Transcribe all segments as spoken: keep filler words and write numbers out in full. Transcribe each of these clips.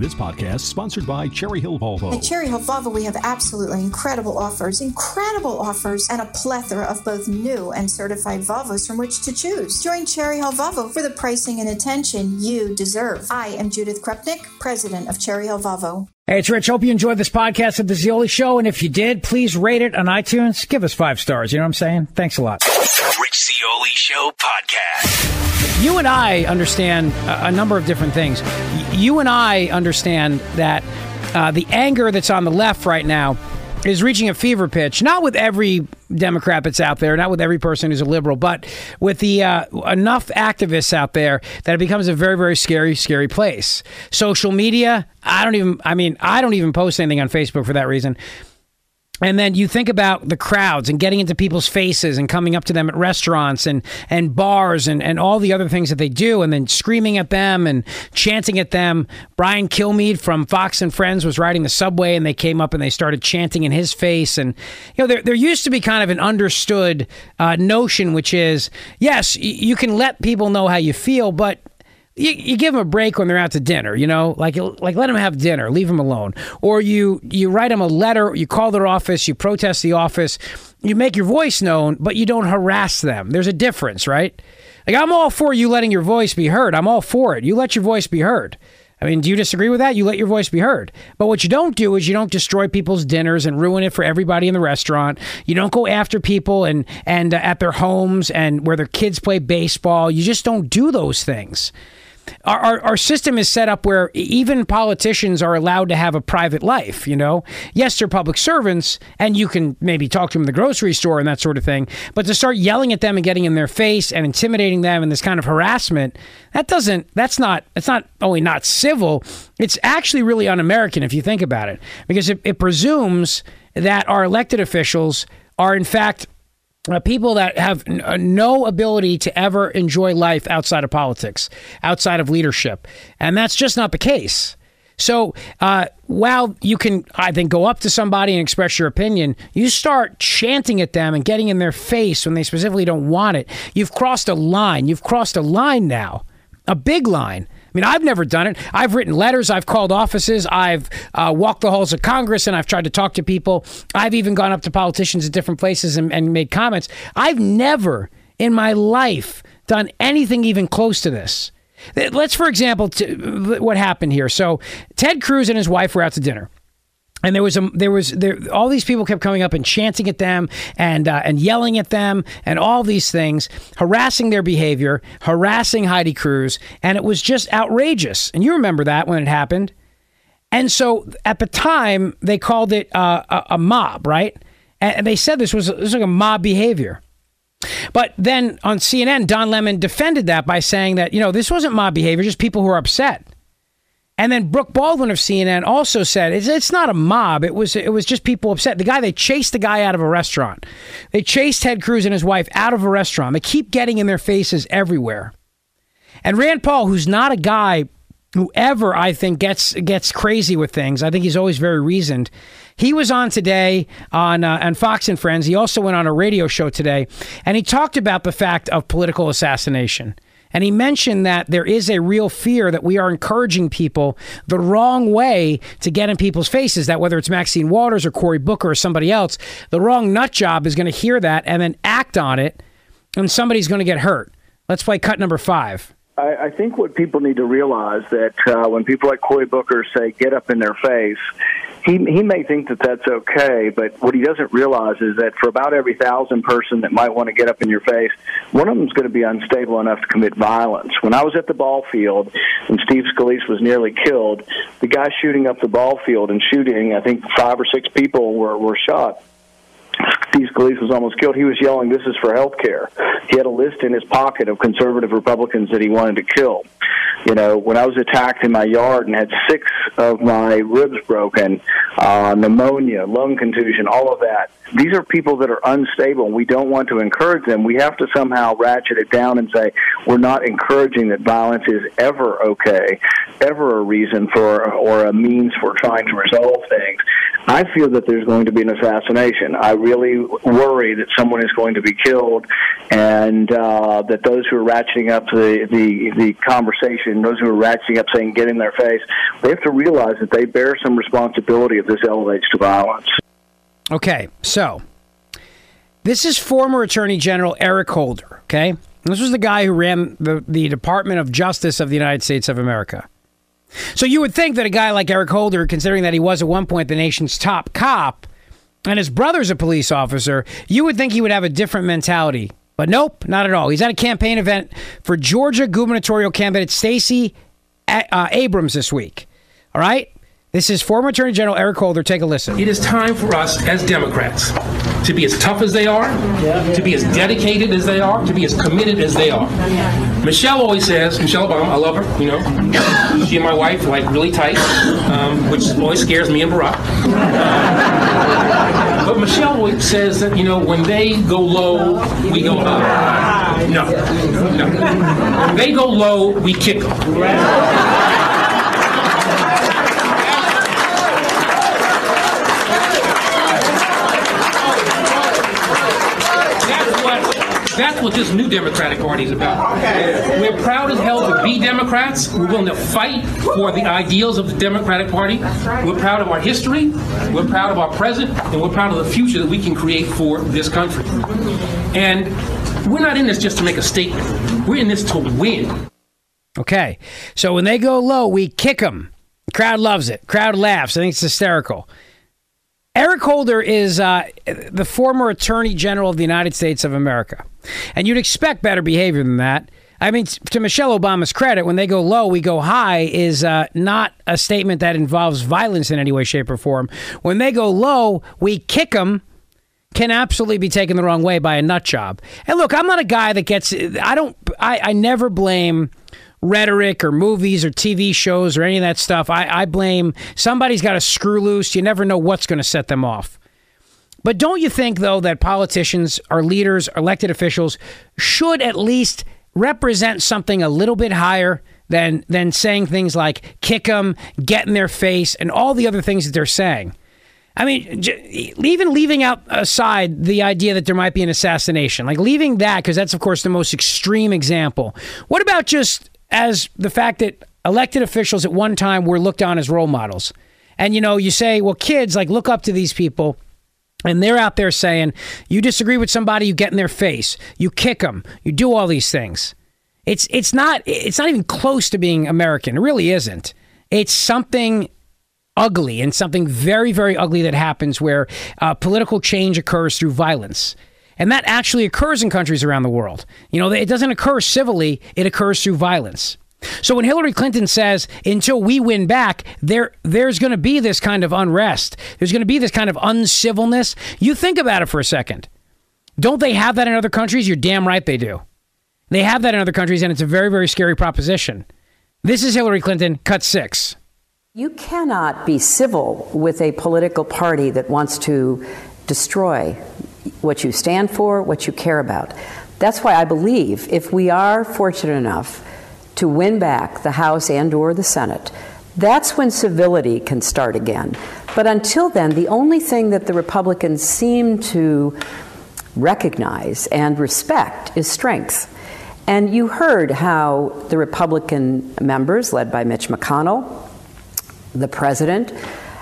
This podcast is sponsored by Cherry Hill Volvo. At Cherry Hill Volvo, we have absolutely incredible offers, incredible offers, and a plethora of both new and certified Volvos from which to choose. Join Cherry Hill Volvo for the pricing and attention you deserve. I am Judith Krupnik, president of Cherry Hill Volvo. Hey, it's Rich. Hope you enjoyed this podcast of The Zeoli Show. And if you did, please rate it on iTunes. Give us five stars. You know what I'm saying? Thanks a lot. The Rich Zeoli Show podcast. You and I understand a, a number of different things. You and I understand that uh, the anger that's on the left right now is reaching a fever pitch, not with every Democrat that's out there, not with every person who's a liberal, but with the uh, enough activists out there that it becomes a very, very scary, scary place. Social media, I don't even, I mean, I don't even post anything on Facebook for that reason. And then you think about the crowds and getting into people's faces and coming up to them at restaurants and, and bars and, and all the other things that they do, and then screaming at them and chanting at them. Brian Kilmeade from Fox and Friends was riding the subway, and they came up and they started chanting in his face. And, you know, there, there used to be kind of an understood uh, notion, which is, yes, you can let people know how you feel, but You, you give them a break when they're out to dinner, you know, like like let them have dinner, leave them alone. Or you, you write them a letter, you call their office, you protest the office, you make your voice known, but you don't harass them. There's a difference, right? Like, I'm all for you letting your voice be heard. I'm all for it. You let your voice be heard. I mean, do you disagree with that? You let your voice be heard. But what you don't do is you don't destroy people's dinners and ruin it for everybody in the restaurant. You don't go after people and, and uh, at their homes and where their kids play baseball. You just don't do those things. Our, our our system is set up where even politicians are allowed to have a private life, you know? Yes, they're public servants, and you can maybe talk to them in the grocery store and that sort of thing. But to start yelling at them and getting in their face and intimidating them and this kind of harassment, that doesn't, that's not, it's not only not civil, it's actually really un-American if you think about it. Because it, it presumes that our elected officials are, in fact, Uh, people that have n- uh, no ability to ever enjoy life outside of politics, outside of leadership. And that's just not the case. So uh, while you can, I think, go up to somebody and express your opinion, you start chanting at them and getting in their face when they specifically don't want it. You've crossed a line. You've crossed a line now, a big line. I mean, I've never done it. I've written letters. I've called offices. I've uh, walked the halls of Congress, and I've tried to talk to people. I've even gone up to politicians at different places and, and made comments. I've never in my life done anything even close to this. Let's, for example, t- what happened here. So Ted Cruz and his wife were out to dinner. And there was a, there was there all these people kept coming up and chanting at them and uh, and yelling at them and all these things, harassing their behavior, harassing Heidi Cruz, and it was just outrageous. And you remember that when it happened. And so at the time they called it uh, a, a mob, right? And they said this was, this was like a mob behavior. But then on C N N, Don Lemon defended that by saying that, you know, this wasn't mob behavior, just people who are upset. And then Brooke Baldwin of C N N also said it's, it's not a mob. It was it was just people upset. The guy, they chased the guy out of a restaurant. They chased Ted Cruz and his wife out of a restaurant. They keep getting in their faces everywhere. And Rand Paul, who's not a guy who ever, I think, gets gets crazy with things. I think he's always very reasoned. He was on today on, uh, on Fox and Friends. He also went on a radio show today, and he talked about the fact of political assassination. And he mentioned that there is a real fear that we are encouraging people the wrong way to get in people's faces, that whether it's Maxine Waters or Cory Booker or somebody else, the wrong nut job is going to hear that and then act on it, and somebody's going to get hurt. Let's play cut number five. I, I think what people need to realize that uh, when people like Cory Booker say, get up in their face, he he may think that that's okay, but what he doesn't realize is that for about every thousand person that might want to get up in your face, one of them is going to be unstable enough to commit violence. When I was at the ball field and Steve Scalise was nearly killed, the guy shooting up the ball field and shooting, I think five or six people were, were shot. Steve Scalise was almost killed. He was yelling, "This is for health care." He had a list in his pocket of conservative Republicans that he wanted to kill. You know, when I was attacked in my yard and had six of my ribs broken, uh, pneumonia, lung contusion, all of that, these are people that are unstable, and we don't want to encourage them. We have to somehow ratchet it down and say we're not encouraging that violence is ever okay, ever a reason for or a means for trying to resolve things. I feel that there's going to be an assassination. I really worry that someone is going to be killed, and uh, that those who are ratcheting up the, the, the conversation, those who are ratcheting up saying get in their face, they have to realize that they bear some responsibility if this elevates to violence. Okay, so this is former Attorney General Eric Holder, okay? This was the guy who ran the, the Department of Justice of the United States of America. So you would think that a guy like Eric Holder, considering that he was at one point the nation's top cop, and his brother's a police officer, you would think he would have a different mentality. But nope, not at all. He's at a campaign event for Georgia gubernatorial candidate Stacey uh, Abrams this week. All right? This is former Attorney General Eric Holder. Take a listen. It is time for us as Democrats to be as tough as they are, yeah. to be as dedicated as they are, to be as committed as they are. Yeah. Michelle always says, Michelle Obama, I love her, you know. She and my wife like really tight, um, which always scares me and Barack. Uh, but Michelle always says that, you know, when they go low, we go high. No, no. When they go low, we kick them. That's what this new Democratic Party is about. We're proud as hell to be Democrats. We're willing to fight for the ideals of the Democratic Party. We're proud of our history. We're proud of our present. And we're proud of the future that we can create for this country. And we're not in this just to make a statement. We're in this to win. Okay. So when they go low, we kick them. The crowd loves it. Crowd laughs. I think it's hysterical. Eric Holder is uh, the former Attorney General of the United States of America. And you'd expect better behavior than that. I mean, to Michelle Obama's credit, when they go low, we go high is uh, not a statement that involves violence in any way, shape, or form. When they go low, we kick them can absolutely be taken the wrong way by a nut job. And look, I'm not a guy that gets... I don't... I, I never blame rhetoric or movies or T V shows or any of that stuff. I, I blame somebody's got a screw loose. You never know what's going to set them off. But don't you think, though, that politicians, our leaders, elected officials should at least represent something a little bit higher than than saying things like kick them, get in their face, and all the other things that they're saying? I mean, even leaving out aside the idea that there might be an assassination, like leaving that, because that's, of course, the most extreme example. What about just as the fact that elected officials at one time were looked on as role models? And, you know, you say, well, kids, like, look up to these people. And they're out there saying, you disagree with somebody, you get in their face, you kick them, you do all these things. It's it's not it's not even close to being American. It really isn't. It's something ugly and something very, very ugly that happens where uh, political change occurs through violence. And that actually occurs in countries around the world. You know, it doesn't occur civilly, it occurs through violence. So when Hillary Clinton says, until we win back, there there's going to be this kind of unrest. There's going to be this kind of uncivilness. You think about it for a second. Don't they have that in other countries? You're damn right they do. They have that in other countries, and it's a very, very scary proposition. This is Hillary Clinton, cut six. You cannot be civil with a political party that wants to destroy what you stand for, what you care about. That's why I believe if we are fortunate enough to win back the House and or the Senate, that's when civility can start again. But until then, the only thing that the Republicans seem to recognize and respect is strength. And you heard how the Republican members, led by Mitch McConnell, the president,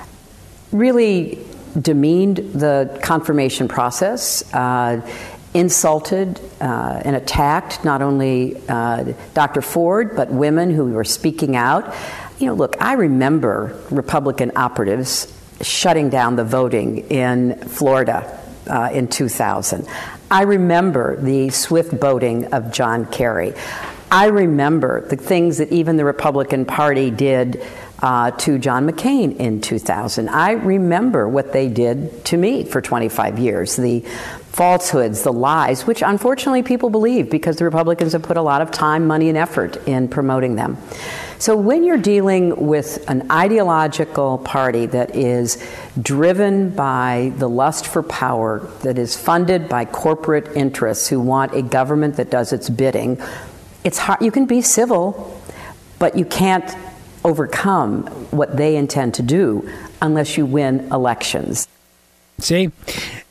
really demeaned the confirmation process, uh, insulted uh, and attacked not only uh, Doctor Ford, but women who were speaking out. You know, look, I remember Republican operatives shutting down the voting in Florida uh, in two thousand. I remember the swift boating of John Kerry. I remember the things that even the Republican Party did uh, to John McCain in two thousand. I remember what they did to me for twenty-five years, the falsehoods, the lies, which unfortunately people believe because the Republicans have put a lot of time, money, and effort in promoting them. So when you're dealing with an ideological party that is driven by the lust for power, that is funded by corporate interests who want a government that does its bidding, it's hard. You can be civil, but you can't overcome what they intend to do unless you win elections. See?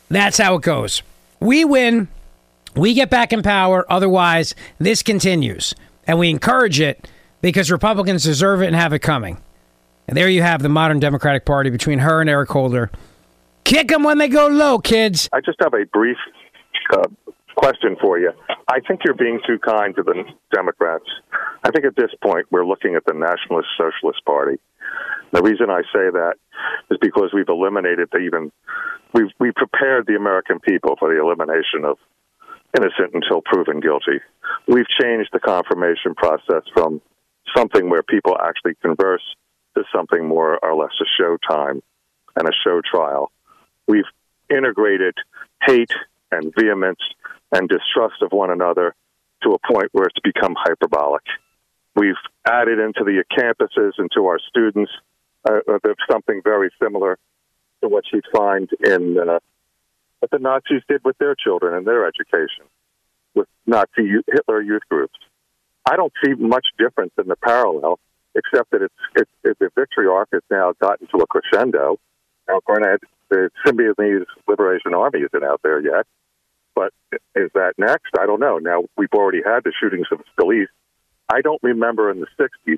That's how it goes. We win. We get back in power. Otherwise, this continues. And we encourage it because Republicans deserve it and have it coming. And there you have the modern Democratic Party between her and Eric Holder. Kick them when they go low, kids. I just have a brief uh, question for you. I think you're being too kind to the Democrats. I think at this point we're looking at the Nationalist Socialist Party. The reason I say that is because we've eliminated the even we've we prepared the American people for the elimination of innocent until proven guilty. We've changed the confirmation process from something where people actually converse to something more or less a show time and a show trial. We've integrated hate and vehemence and distrust of one another to a point where it's become hyperbolic. We've added into the campuses and to our students uh, something very similar to what you'd find in uh, what the Nazis did with their children and their education, with Nazi Hitler youth groups. I don't see much difference in the parallel, except that it's, it's, it's the victory arc has now gotten to a crescendo. Now, granted, the Symbionese Liberation Army isn't out there yet, but is that next? I don't know. Now, we've already had the shootings of Scalise. I don't remember in the sixties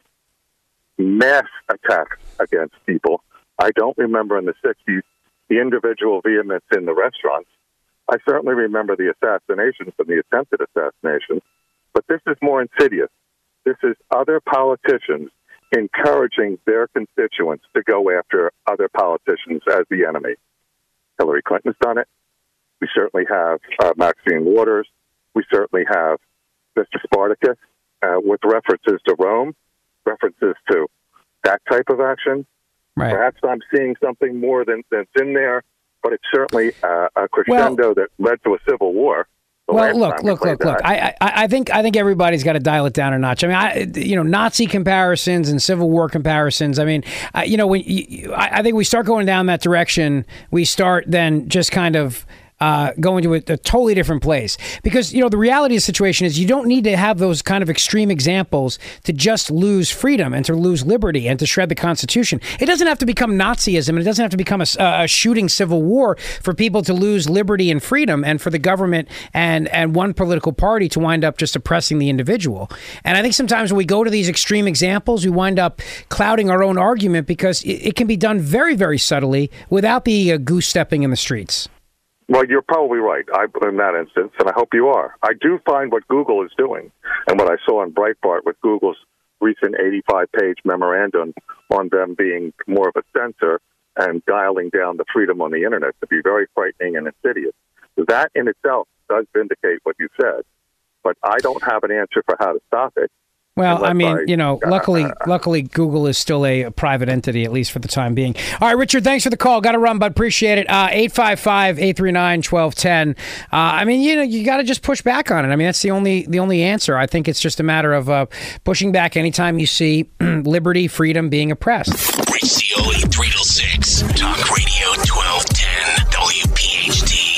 mass attacks against people. I don't remember in the sixties the individual vehemence in the restaurants. I certainly remember the assassinations and the attempted assassinations, but this is more insidious. This is other politicians encouraging their constituents to go after other politicians as the enemy. Hillary Clinton's done it. We certainly have uh, Maxine Waters. We certainly have Mister Spartacus uh, with references to Rome, references to that type of action. Right. Perhaps I'm seeing something more than that's in there, but it's certainly uh, a crescendo well, that led to a civil war. Well, look, look, look, look. I, I, I think, I think everybody's got to dial it down a notch. I mean, I, you know, Nazi comparisons and Civil War comparisons. I mean, uh, you know, when you, I, I think we start going down that direction, we start then just kind of. Uh, going to a, a totally different place. Because, you know, the reality of the situation is you don't need to have those kind of extreme examples to just lose freedom and to lose liberty and to shred the Constitution. It doesn't have to become Nazism and it doesn't have to become a, a shooting civil war for people to lose liberty and freedom and for the government and, and one political party to wind up just oppressing the individual. And I think sometimes when we go to these extreme examples, we wind up clouding our own argument because it, it can be done very, very subtly without the uh, goose stepping in the streets. Well, you're probably right I, in that instance, and I hope you are. I do find what Google is doing, and what I saw on Breitbart with Google's recent eighty-five page memorandum on them being more of a censor and dialing down the freedom on the Internet to be very frightening and insidious. That in itself does vindicate what you said, but I don't have an answer for how to stop it. Well, I mean, I, you know, uh, luckily, uh, luckily, Google is still a, a private entity, at least for the time being. All right, Richard, thanks for the call. Got to run, but appreciate it. Uh, eight five five, eight three nine, one two one zero. Uh, I mean, you know, you got to just push back on it. I mean, that's the only the only answer. I think it's just a matter of uh, pushing back anytime you see liberty, freedom being oppressed. Rich Zeoli, three till six, Talk Radio twelve ten, W P H T.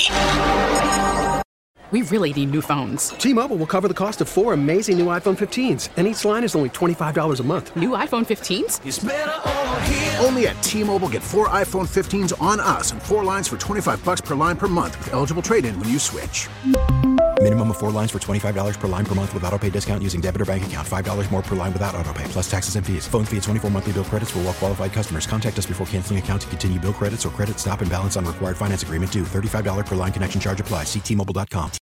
We really need new phones. T-Mobile will cover the cost of four amazing new iPhone fifteens, and each line is only twenty-five dollars a month. New iPhone fifteens? It's better over here. Only at T-Mobile, get four iPhone fifteens on us and four lines for twenty-five dollars per line per month with eligible trade-in when you switch. Minimum of four lines for twenty-five dollars per line per month with autopay discount using debit or bank account. five dollars more per line without autopay, plus taxes and fees. Phone fee at twenty-four monthly bill credits for well-qualified customers. Contact us before canceling account to continue bill credits or credit stop and balance on required finance agreement due. thirty-five dollars per line connection charge applies. See T Mobile dot com.